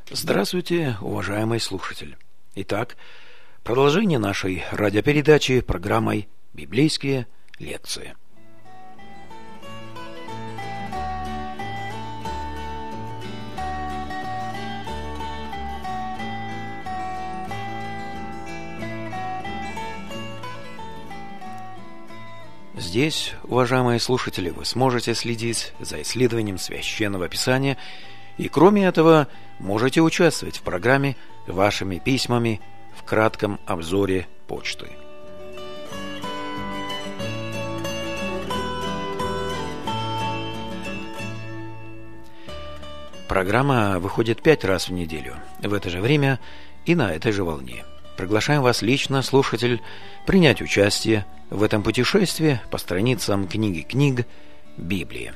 Здравствуйте, уважаемый слушатель. Итак, продолжение нашей радиопередачи программой «Библейские лекции». Здесь, уважаемые слушатели, вы сможете следить за исследованием Священного Писания и, кроме этого, можете участвовать в программе вашими письмами в кратком обзоре почты. Программа выходит 5 раз в неделю, в это же время и на этой же волне. Приглашаем вас лично, слушатель, принять участие в этом путешествии по страницам книги книг Библии.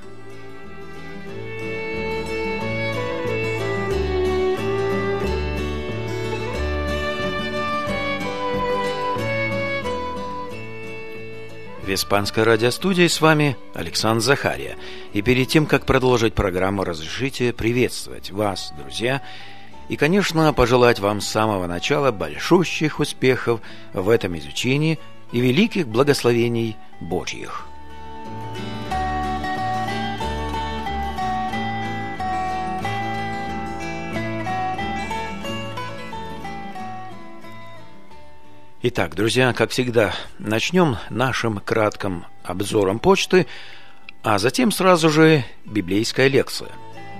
В испанской радиостудии с вами Александр Захария. И перед тем, как продолжить программу, разрешите приветствовать вас, друзья, и, конечно, пожелать вам с самого начала большущих успехов в этом изучении и великих благословений Божьих. Итак, друзья, как всегда, начнем нашим кратким обзором почты, а затем сразу же библейская лекция.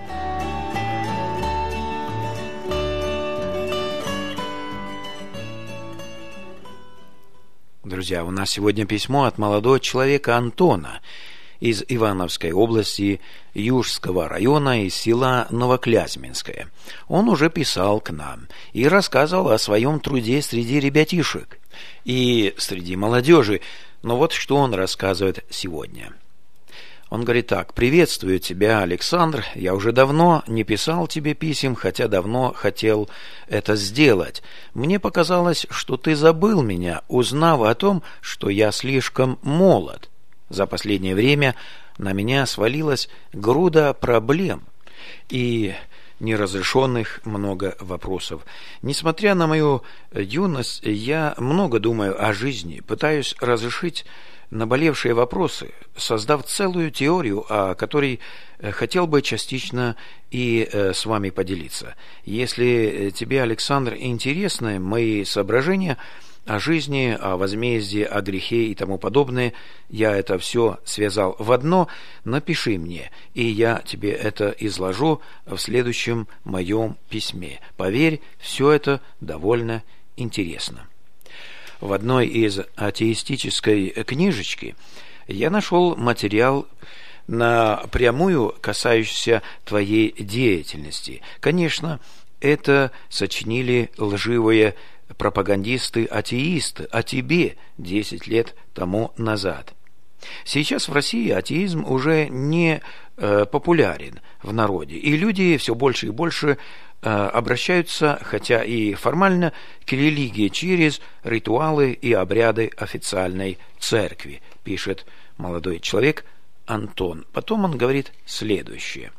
Друзья, у нас сегодня письмо от молодого человека Антона из Ивановской области, Южского района, из села Новоклязьминское. Он уже писал к нам и рассказывал о своем труде среди ребятишек и среди молодежи. Но вот что он рассказывает сегодня. Он говорит так: «Приветствую тебя, Александр. Я уже давно не писал тебе писем, хотя давно хотел это сделать. Мне показалось, что ты забыл меня, узнав о том, что я слишком молод. За последнее время на меня свалилась груда проблем и неразрешенных много вопросов. Несмотря на мою юность, я много думаю о жизни, пытаюсь разрешить наболевшие вопросы, создав целую теорию, о которой хотел бы частично и с вами поделиться. Если тебе, Александр, интересны мои соображения о жизни, о возмездии, о грехе и тому подобное, я это все связал в одно, напиши мне, и я тебе это изложу в следующем моем письме. Поверь, все это довольно интересно». В одной из атеистической книжечки я нашел материал, напрямую касающийся твоей деятельности. Конечно, это сочинили лживые пропагандисты-атеисты о тебе 10 лет тому назад. Сейчас в России атеизм уже не популярен в народе, и люди все больше и больше обращаются, хотя и формально, к религии через ритуалы и обряды официальной церкви, пишет молодой человек Антон. Потом он говорит следующее.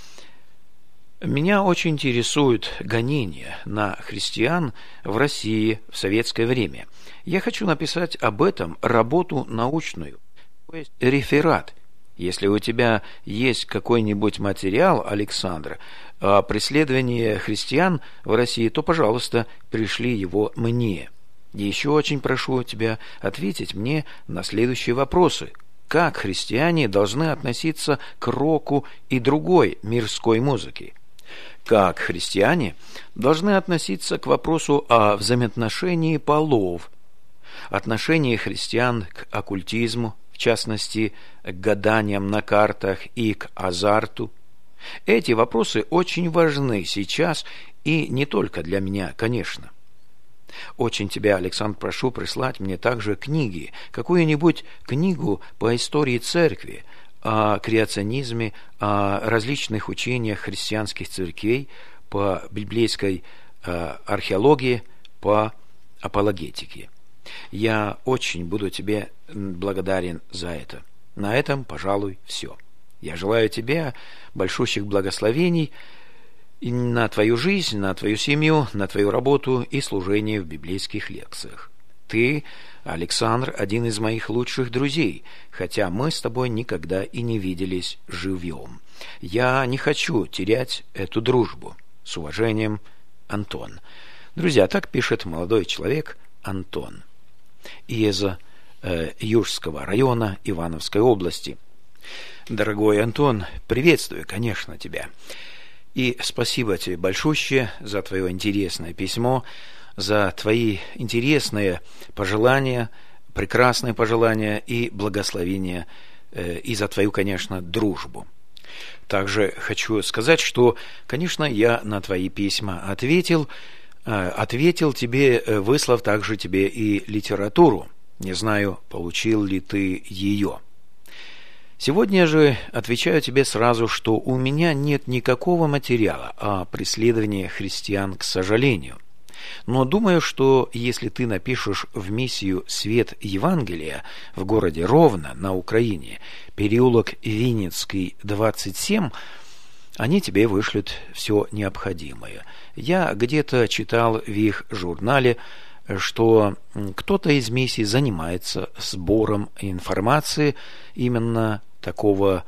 «Меня очень интересуют гонения на христиан в России в советское время. Я хочу написать об этом работу научную, то есть реферат. Если у тебя есть какой-нибудь материал, Александр, о преследовании христиан в России, то, пожалуйста, пришли его мне. И еще очень прошу тебя ответить мне на следующие вопросы. Как христиане должны относиться к року и другой мирской музыке? Как христиане должны относиться к вопросу о взаимоотношении полов, отношении христиан к оккультизму, в частности, к гаданиям на картах и к азарту? Эти вопросы очень важны сейчас и не только для меня, конечно. Очень тебя, Александр, прошу прислать мне также книги, какую-нибудь книгу по истории церкви, о креационизме, о различных учениях христианских церквей, по библейской археологии, по апологетике. Я очень буду тебе благодарен за это. На этом, пожалуй, все. Я желаю тебе большущих благословений и на твою жизнь, на твою семью, на твою работу и служение в библейских лекциях. Ты, Александр, один из моих лучших друзей, хотя мы с тобой никогда и не виделись живьем. Я не хочу терять эту дружбу. С уважением, Антон. Друзья, так пишет молодой человек Антон из Южского района Ивановской области. Дорогой Антон, приветствую, конечно, тебя. И спасибо тебе большущее за твое интересное письмо, за твои интересные пожелания, прекрасные пожелания и благословения, и за твою, конечно, дружбу. Также хочу сказать, что, конечно, я на твои письма ответил тебе, выслав также тебе и литературу. Не знаю, получил ли ты ее. Сегодня же отвечаю тебе сразу, что у меня нет никакого материала о преследовании христиан, к сожалению. Но думаю, что если ты напишешь в миссию «Свет Евангелия» в городе Ровно на Украине, переулок Винницкий, 27, они тебе вышлют все необходимое. Я где-то читал в их журнале, что кто-то из миссий занимается сбором информации именно такого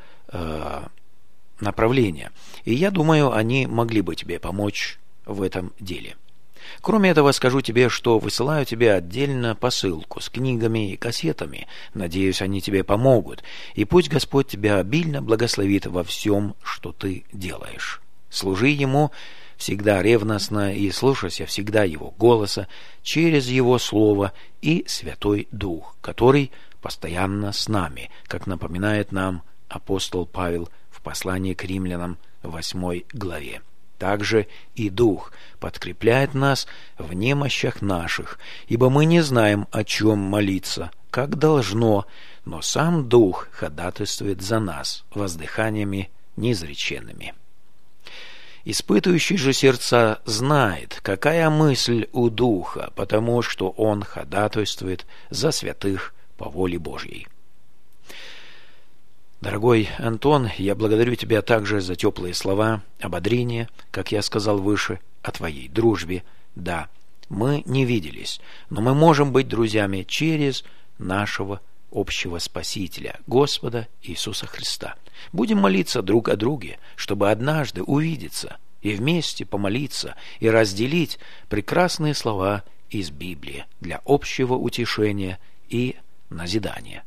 направления. И я думаю, они могли бы тебе помочь в этом деле. Кроме этого, скажу тебе, что высылаю тебе отдельно посылку с книгами и кассетами. Надеюсь, они тебе помогут. И пусть Господь тебя обильно благословит во всем, что ты делаешь. Служи Ему всегда ревностно и слушайся всегда Его голоса через Его Слово и Святой Дух, который постоянно с нами, как напоминает нам апостол Павел в послании к римлянам 8 главе. Также и Дух подкрепляет нас в немощах наших, ибо мы не знаем, о чем молиться, как должно, но сам Дух ходатайствует за нас воздыханиями неизреченными. Испытывающий же сердца знает, какая мысль у Духа, потому что Он ходатайствует за святых по воле Божьей. Дорогой Антон, я благодарю тебя также за теплые слова, ободрения, как я сказал выше, о твоей дружбе. Да, мы не виделись, но мы можем быть друзьями через нашего общего Спасителя, Господа Иисуса Христа. Будем молиться друг о друге, чтобы однажды увидеться и вместе помолиться и разделить прекрасные слова из Библии для общего утешения и назидания.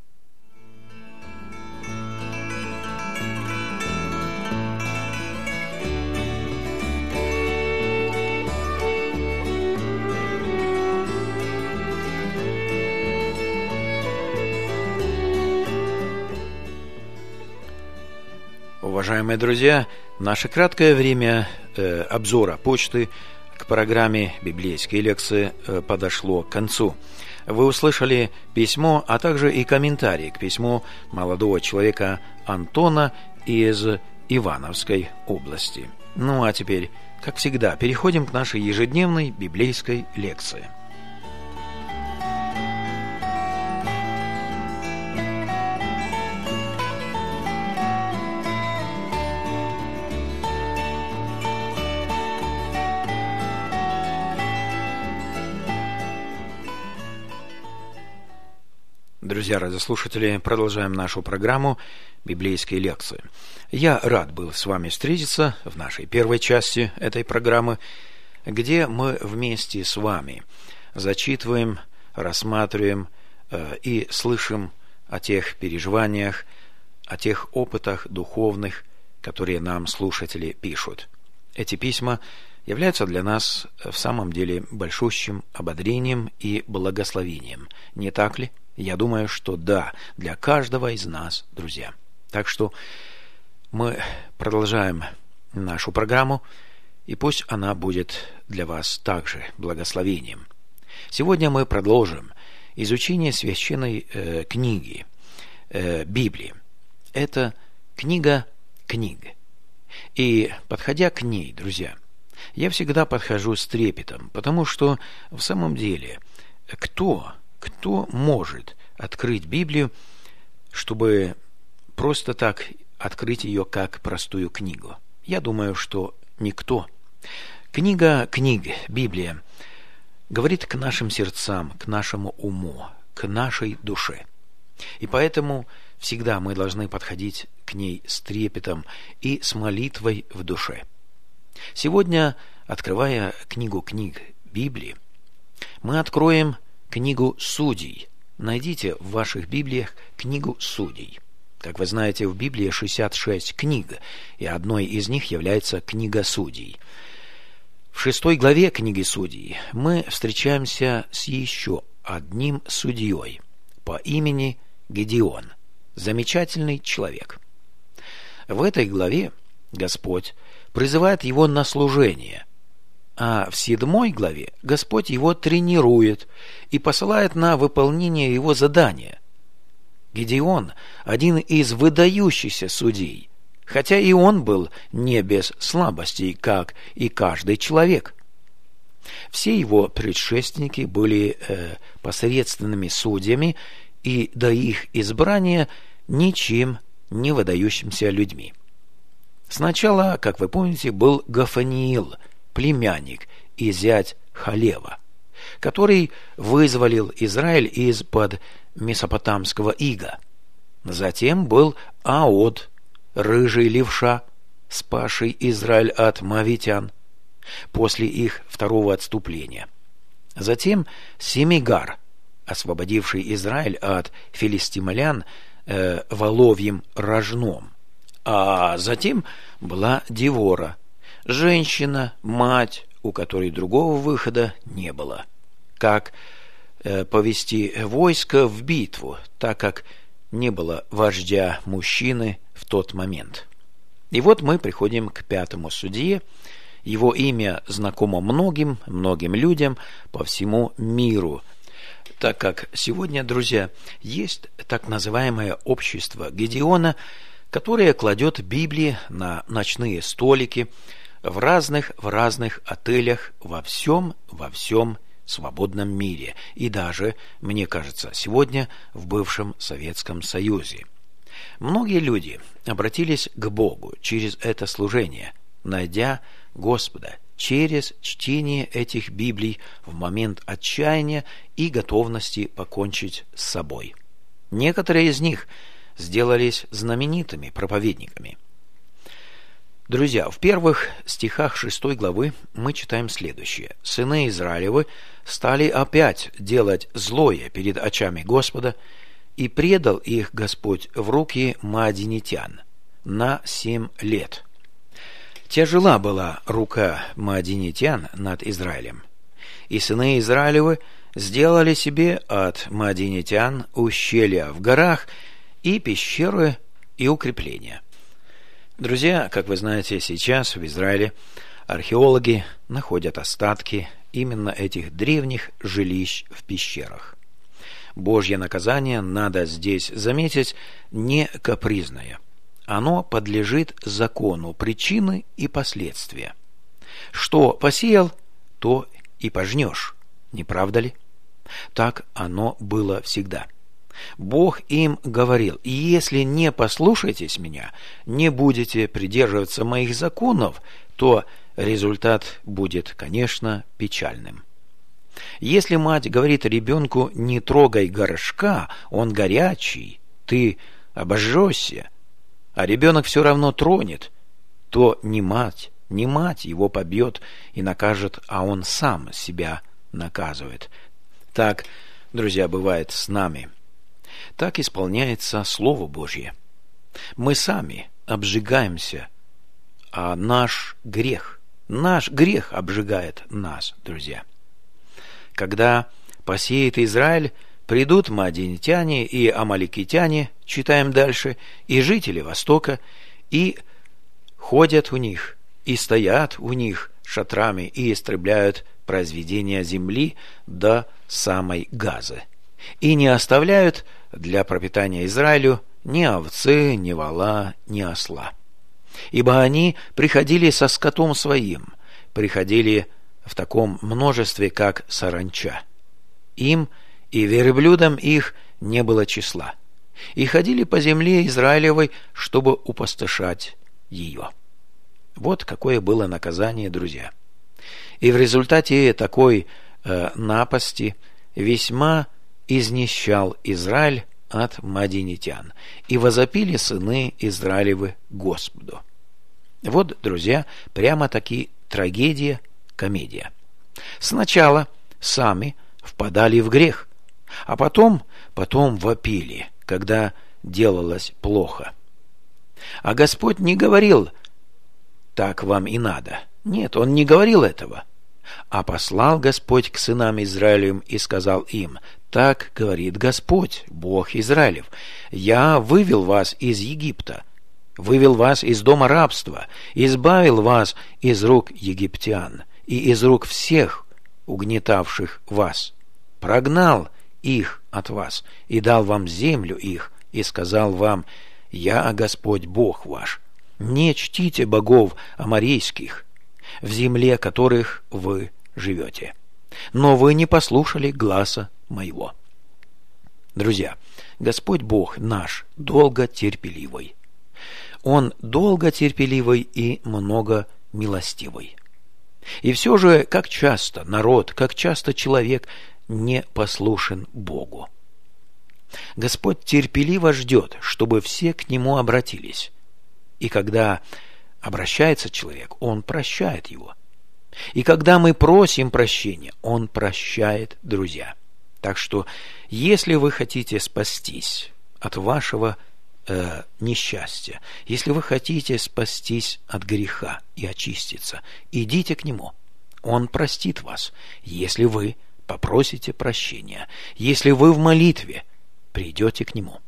Уважаемые друзья, наше краткое время обзора почты к программе «Библейские лекции» подошло к концу. Вы услышали письмо, а также и комментарий к письму молодого человека Антона из Ивановской области. Ну а теперь, как всегда, переходим к нашей ежедневной библейской лекции. Друзья радиослушатели, продолжаем нашу программу «Библейские лекции». Я рад был с вами встретиться в нашей первой части этой программы, где мы вместе с вами зачитываем, рассматриваем и слышим о тех переживаниях, о тех опытах духовных, которые нам слушатели пишут. Эти письма являются для нас в самом деле большущим ободрением и благословением. Не так ли? Я думаю, что да, для каждого из нас, друзья. Так что мы продолжаем нашу программу, и пусть она будет для вас также благословением. Сегодня мы продолжим изучение священной книги, Библии. Это книга книг. И подходя к ней, друзья, я всегда подхожу с трепетом, потому что в самом деле кто может открыть Библию, чтобы просто так открыть ее как простую книгу? Я думаю, что никто. Книга книг, Библия, говорит к нашим сердцам, к нашему уму, к нашей душе. И поэтому всегда мы должны подходить к ней с трепетом и с молитвой в душе. Сегодня, открывая книгу книг Библии, мы откроем книгу Судей. Найдите в ваших Библиях книгу Судей. Как вы знаете, в Библии 66 книг, и одной из них является книга Судей. В 6 главе книги Судей мы встречаемся с еще одним судьей по имени Гедеон. Замечательный человек. В этой главе Господь призывает его на служение, а в 7 главе Господь его тренирует и посылает на выполнение его задания. Гедеон – один из выдающихся судей, хотя и он был не без слабостей, как и каждый человек. Все его предшественники были посредственными судьями и до их избрания ничем не выдающимися людьми. Сначала, как вы помните, был Гафаниил, племянник и зять Халева, который вызволил Израиль из-под месопотамского ига. Затем был Аод, рыжий левша, спасший Израиль от моавитян после их второго отступления. Затем Семигар, освободивший Израиль от филистимлян воловьим рожном. А затем была Девора, женщина, мать, у которой другого выхода не было, как повести войско в битву, так как не было вождя мужчины в тот момент. И вот мы приходим к 5 судье. Его имя знакомо многим людям по всему миру, так как сегодня, друзья, есть так называемое общество Гедеона, которое кладет Библии на ночные столики в разных отелях во всем свободном мире и даже, мне кажется, сегодня в бывшем Советском Союзе. Многие люди обратились к Богу через это служение, найдя Господа через чтение этих Библий в момент отчаяния и готовности покончить с собой. Некоторые из них сделались знаменитыми проповедниками. Друзья, в первых стихах 6 главы мы читаем следующее. «Сыны Израилевы стали опять делать злое перед очами Господа, и предал их Господь в руки маадинитян на 7 лет». Тяжела была рука маадинитян над Израилем, и сыны Израилевы сделали себе от маадинитян ущелья в горах и пещеры и укрепления. Друзья, как вы знаете, сейчас в Израиле археологи находят остатки именно этих древних жилищ в пещерах. Божье наказание, надо здесь заметить, не капризное. Оно подлежит закону причины и последствия. Что посеял, то и пожнешь, не правда ли? Так оно было всегда. Бог им говорил: если не послушаетесь меня, не будете придерживаться моих законов, то результат будет, конечно, печальным. Если мать говорит ребенку: не трогай горшка, он горячий, ты обожжешься, а ребенок все равно тронет, то не мать его побьет и накажет, а он сам себя наказывает. Так, друзья, бывает с нами. Так исполняется Слово Божье. Мы сами обжигаемся, а наш грех обжигает нас, друзья. Когда посеет Израиль, придут маадинитяне и амаликитяне, читаем дальше, и жители Востока, и ходят у них, и стоят у них шатрами, и истребляют произведения земли до самой Газы, и не оставляют для пропитания Израилю ни овцы, ни вола, ни осла. Ибо они приходили со скотом своим, приходили в таком множестве, как саранча. Им и верблюдам их не было числа, и ходили по земле Израилевой, чтобы упустошать ее. Вот какое было наказание, друзья. И в результате такой напасти весьма изнищал Израиль от мадианитян, и возопили сыны Израилевы Господу. Вот, друзья, прямо-таки трагедия, комедия. Сначала сами впадали в грех, а потом вопили, когда делалось плохо. А Господь не говорил: так вам и надо. Нет, Он не говорил этого. А послал Господь к сынам Израилевым и сказал им: так говорит Господь, Бог Израилев: я вывел вас из Египта, вывел вас из дома рабства, избавил вас из рук египтян и из рук всех угнетавших вас, прогнал их от вас и дал вам землю их, и сказал вам: я Господь Бог ваш. Не чтите богов аморейских, в земле которых вы живете. Но вы не послушали гласа моего. Друзья, Господь Бог наш долготерпеливый. Он долготерпеливый и многомилостивый. И все же, как часто народ, как часто человек не послушен Богу. Господь терпеливо ждет, чтобы все к Нему обратились. И когда обращается человек, Он прощает его. И когда мы просим прощения, Он прощает, друзья. Так что, если вы хотите спастись от вашего несчастья, если вы хотите спастись от греха и очиститься, идите к Нему. Он простит вас, если вы попросите прощения, если вы в молитве придете к Нему.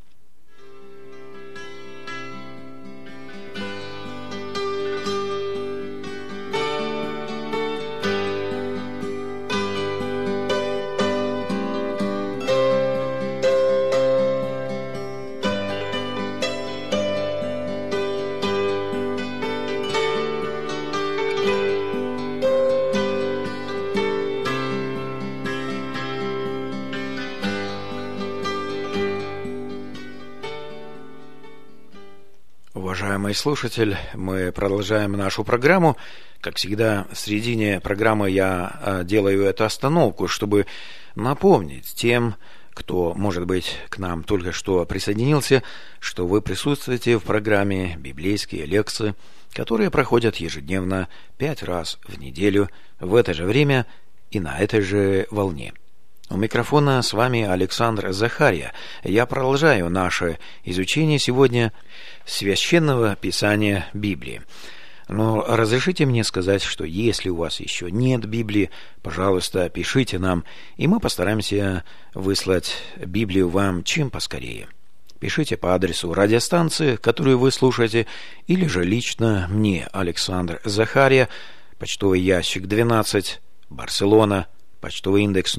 Уважаемый слушатель, мы продолжаем нашу программу. Как всегда, в середине программы я делаю эту остановку, чтобы напомнить тем, кто, может быть, к нам только что присоединился, что вы присутствуете в программе «Библейские лекции», которые проходят ежедневно 5 раз в неделю в это же время и на этой же волне. У микрофона с вами Александр Захарья. Я продолжаю наше изучение сегодня Священного Писания Библии. Но разрешите мне сказать, что если у вас еще нет Библии, пожалуйста, пишите нам, и мы постараемся выслать Библию вам чем поскорее. Пишите по адресу радиостанции, которую вы слушаете, или же лично мне, Александр Захарья, почтовый ящик 12, Барселона, почтовый индекс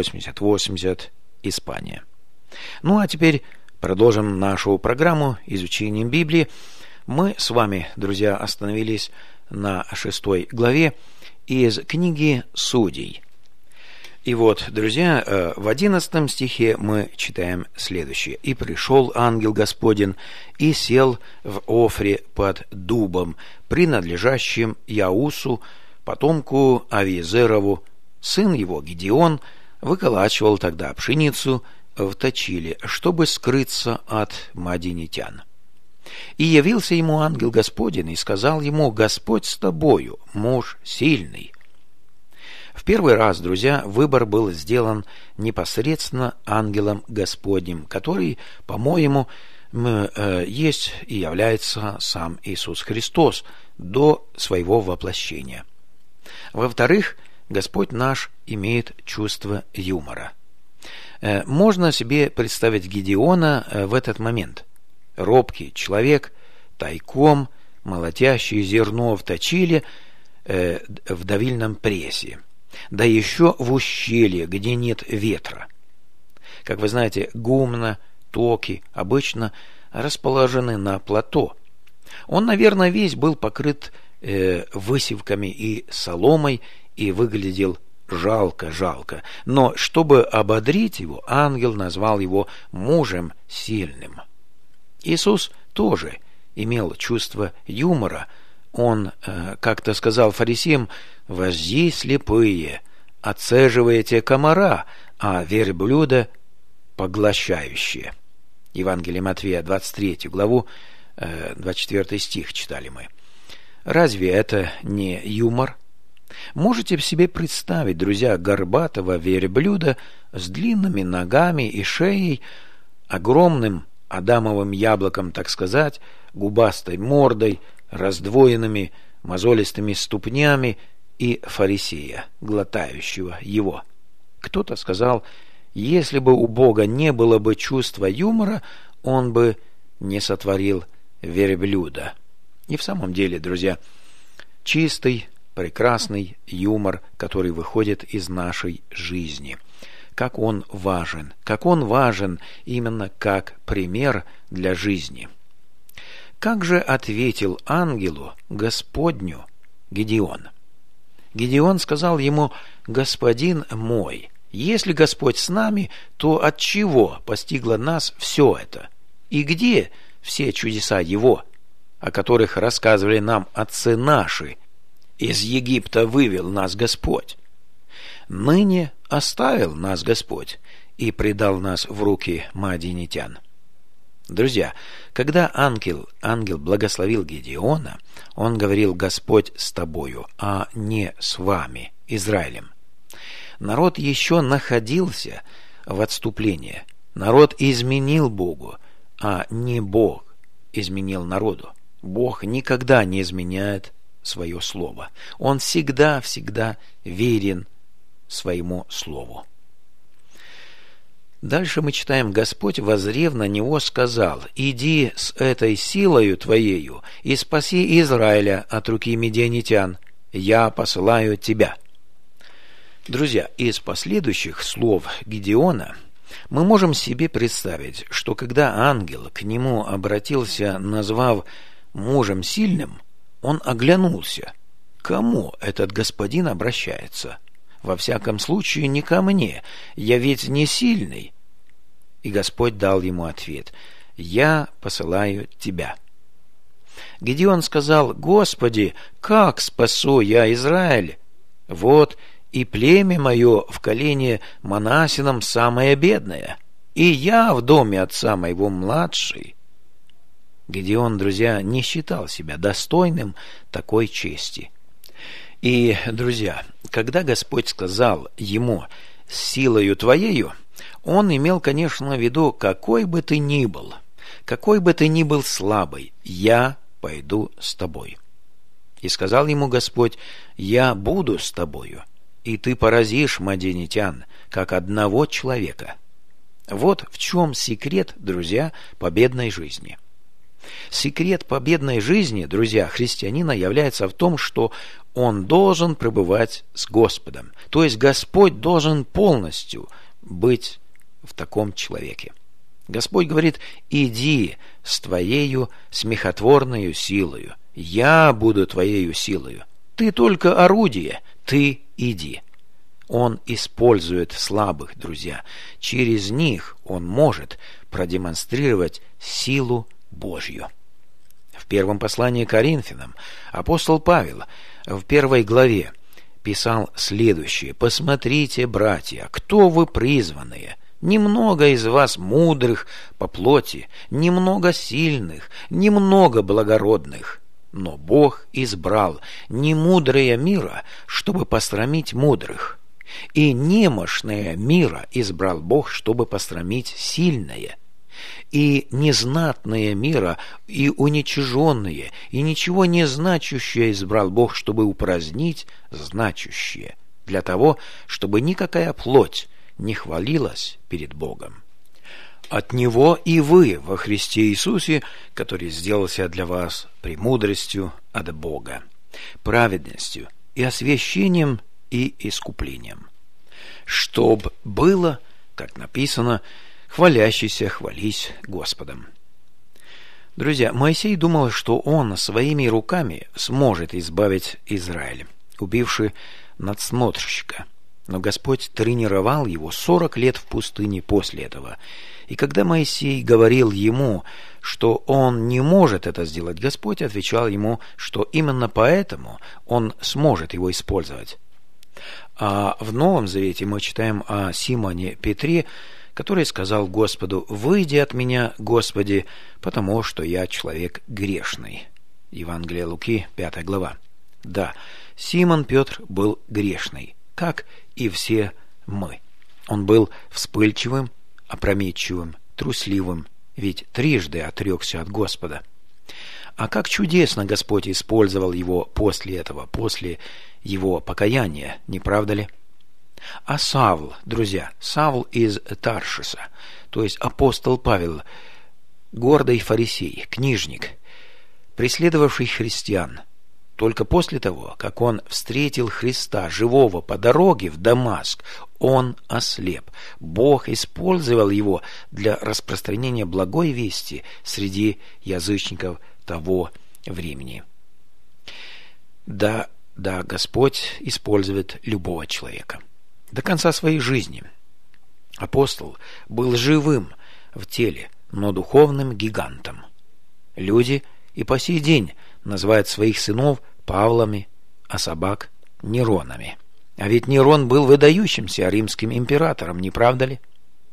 08080, Испания. Ну а теперь продолжим нашу программу изучением Библии. Мы с вами, друзья, остановились на 6 главе из книги Судей. И вот, друзья, в 11 стихе мы читаем следующее. «И пришел ангел Господень, и сел в Офре под дубом, принадлежащим Яусу, потомку Авиезерову. Сын его, Гедеон, выколачивал тогда пшеницу в точиле, чтобы скрыться от мадианитян. И явился ему ангел Господень и сказал ему: Господь с тобою, муж сильный». В первый раз, друзья, выбор был сделан непосредственно ангелом Господним, который, по-моему, есть и является сам Иисус Христос до своего воплощения. Во-вторых, Господь наш имеет чувство юмора. Можно себе представить Гедеона в этот момент. Робкий человек, тайком молотящий зерно в точиле в давильном прессе, да еще в ущелье, где нет ветра. Как вы знаете, гумна, токи обычно расположены на плато. Он, наверное, весь был покрыт высевками и соломой и выглядел жалко. Но чтобы ободрить его, ангел назвал его мужем сильным. Иисус тоже имел чувство юмора. Он как-то сказал фарисеям: «Вожди слепые, отцеживаете комара, а верблюда поглощающие». Евангелие Матфея, 23 главу, 24 стих читали мы. Разве это не юмор? Можете себе представить, друзья, горбатого верблюда с длинными ногами и шеей, огромным адамовым яблоком, так сказать, губастой мордой, раздвоенными мозолистыми ступнями и фарисея, глотающего его? Кто-то сказал: если бы у Бога не было бы чувства юмора, он бы не сотворил верблюда. И в самом деле, друзья, чистый, прекрасный юмор, который выходит из нашей жизни. Как он важен именно как пример для жизни. Как же ответил ангелу Господню Гедеон? Гедеон сказал ему: «Господин мой, если Господь с нами, то от чего постигло нас все это? И где все чудеса Его, о которых рассказывали нам отцы наши? Из Египта вывел нас Господь. Ныне оставил нас Господь и предал нас в руки мадианитян». Друзья, когда ангел благословил Гедеона, он говорил: «Господь с тобою, а не с вами, Израилем». Народ еще находился в отступлении. Народ изменил Богу, а не Бог изменил народу. Бог никогда не изменяет свое слово. Он всегда верен своему слову. Дальше мы читаем: «Господь, воззрев на него, сказал: иди с этой силою твоею и спаси Израиля от руки мидианитян. Я посылаю тебя». Друзья, из последующих слов Гедеона мы можем себе представить, что когда ангел к нему обратился, назвав мужем сильным, он оглянулся. Кому этот господин обращается? Во всяком случае, не ко мне, я ведь не сильный. И Господь дал ему ответ: «Я посылаю тебя». Гедеон сказал: «Господи, как спасу я Израиль? Вот и племя мое в колене Манассином самое бедное, и я в доме отца моего младший». Гедеон, друзья, не считал себя достойным такой чести. И, друзья, когда Господь сказал ему: «С силою твоею», он имел, конечно, в виду: какой бы ты ни был слабый, я пойду с тобой. И сказал ему Господь: «Я буду с тобою, и ты поразишь мадианитян, как одного человека». Вот в чем секрет, друзья, победной жизни. Секрет победной жизни, друзья, христианина является в том, что он должен пребывать с Господом. То есть Господь должен полностью быть в таком человеке. Господь говорит: «Иди с твоею смехотворною силою, я буду твоею силою. Ты только орудие, ты иди». Он использует слабых, друзья. Через них он может продемонстрировать силу Божью. В первом послании к Коринфянам апостол Павел в 1 главе писал следующее: «Посмотрите, братья, кто вы призванные. Немного из вас мудрых по плоти, немного сильных, немного благородных. Но Бог избрал немудрое мира, чтобы посрамить мудрых, и немощное мира избрал Бог, чтобы посрамить сильное, и незнатное мира, и уничиженное, и ничего не значащее избрал Бог, чтобы упразднить значущее, для того, чтобы никакая плоть не хвалилась перед Богом. От Него и вы во Христе Иисусе, который сделался для вас премудростью от Бога, праведностью и освящением и искуплением, чтоб было, как написано, хвалящийся хвались Господом». Друзья, Моисей думал, что он своими руками сможет избавить Израиль, убивший надсмотрщика. Но Господь тренировал его 40 лет в пустыне после этого, И когда Моисей говорил ему, что он не может это сделать, Господь отвечал ему, что именно поэтому он сможет его использовать. А в Новом Завете мы читаем о Симоне Петре, который сказал Господу: «Выйди от меня, Господи, потому что я человек грешный». Евангелие Луки, 5 глава. Да, Симон Петр был грешный, как и все мы. Он был вспыльчивым, опрометчивым, трусливым, ведь трижды отрекся от Господа. А как чудесно Господь использовал его после этого, после его покаяния, не правда ли? А Савл, друзья, Савл из Таршиса, то есть апостол Павел, гордый фарисей, книжник, преследовавший христиан, только после того, как он встретил Христа живого по дороге в Дамаск, он ослеп. Бог использовал его для распространения благой вести среди язычников того времени. Да, Господь использует любого человека. До конца своей жизни апостол был живым в теле, но духовным гигантом. Люди и по сей день называют своих сынов Павлами, а собак Неронами. А ведь Нерон был выдающимся римским императором, не правда ли?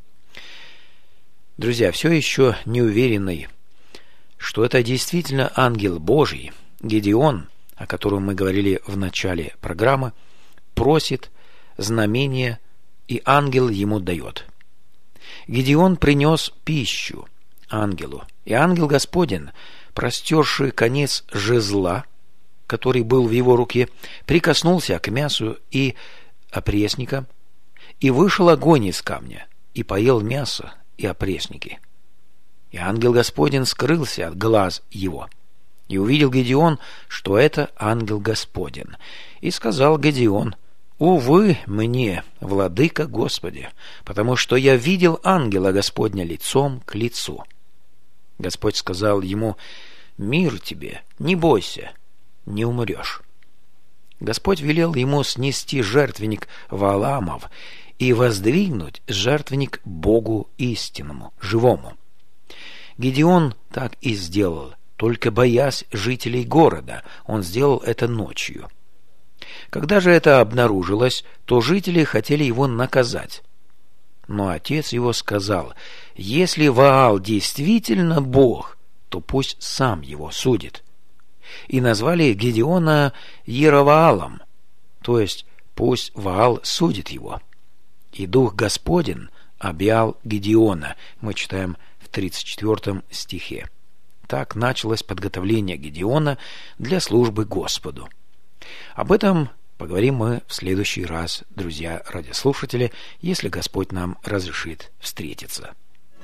Друзья, все еще не уверенный, что это действительно ангел Божий, Гедеон, о котором мы говорили в начале программы, просит знамения, и ангел ему дает. Гедеон принес пищу ангелу, и ангел Господень, простерший конец жезла, который был в его руке, прикоснулся к мясу и опресника, и вышел огонь из камня, и поел мясо и опресники. И ангел Господень скрылся от глаз его. И увидел Гедеон, что это ангел Господень. И сказал Гедеон: «Увы мне, владыка Господи, потому что я видел ангела Господня лицом к лицу». Господь сказал ему: «Мир тебе, не бойся, не умрешь». Господь велел ему снести жертвенник Ваалаамов и воздвигнуть жертвенник Богу истинному, живому. Гедеон так и сделал, только боясь жителей города, он сделал это ночью. Когда же это обнаружилось, то жители хотели его наказать. Но отец его сказал: «Если Ваал действительно Бог, то пусть сам его судит». И назвали Гедеона Ероваалом, то есть пусть Ваал судит его. И Дух Господень объял Гедеона, мы читаем в 34 стихе. Так началось подготовление Гедеона для службы Господу. Об этом поговорим мы в следующий раз, друзья радиослушатели, если Господь нам разрешит встретиться.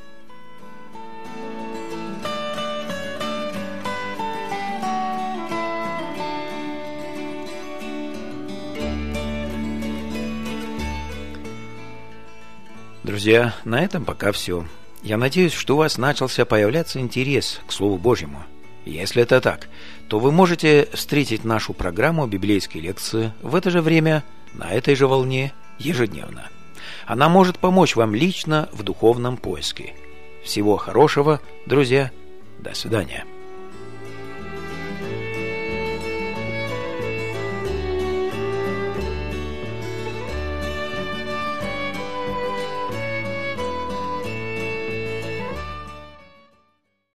Друзья, на этом пока все. Я надеюсь, что у вас начался появляться интерес к Слову Божьему. Если это так, то вы можете встретить нашу программу «Библейские лекции» в это же время, на этой же волне, ежедневно. Она может помочь вам лично в духовном поиске. Всего хорошего, друзья. До свидания.